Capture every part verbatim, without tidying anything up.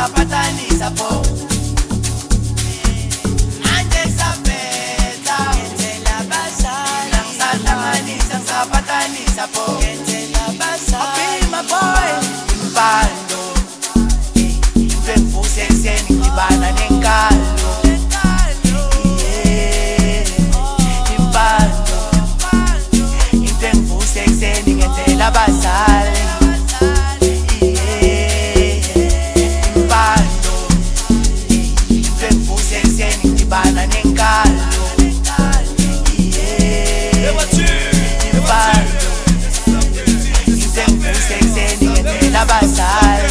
sapatanisa po. Manje sapeta ngenzela bazali nang sahlanganisa sapatanisa po. Ngenzela bazali my boy impando imvemvuse ekseni ngibana nenkalo impando imvemvuse ekseni ngenzela bazali bana nenkalo impando ngizengivuse ekseni ngendlela abazali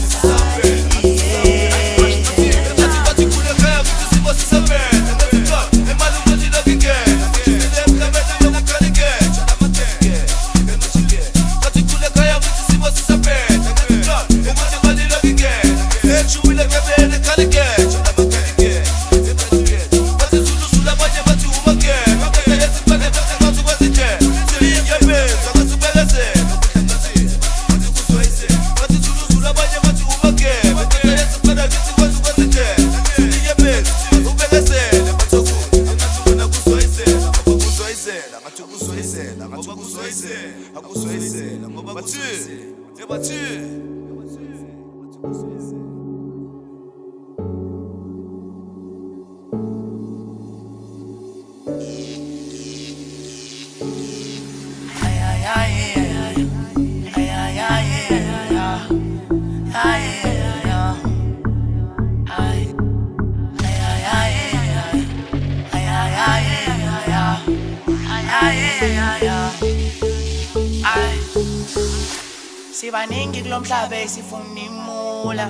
Sibaningi kulomhlaba esifuna imula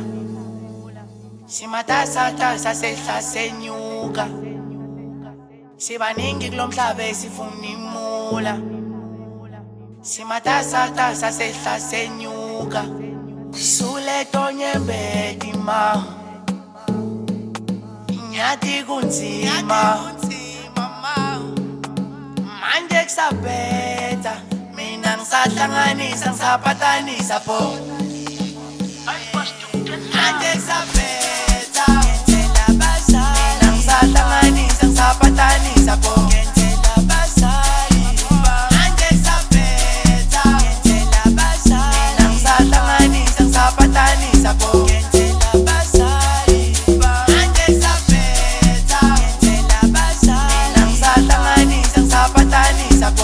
simatasatasa sehla senyuka Sibaningi kulomhlaba esifuna imula simatasatasa sehla senyuka Sule tonyembedi ma Nyati kunzima Manje kusabeta Mina ngisahlanganisa ngisapatanisa po Manje kusabeta ngenzela bazali Mina ngisahlanganisa ngisapatanisa po ngenzela bazali Manje kusabeta ngenzela bazali Mina ngisahlanganisa ngisapatanisa po ngenzela bazali Manje kusabeta ngenzela bazali Mina ngisahlanganisa ngisapatanisa po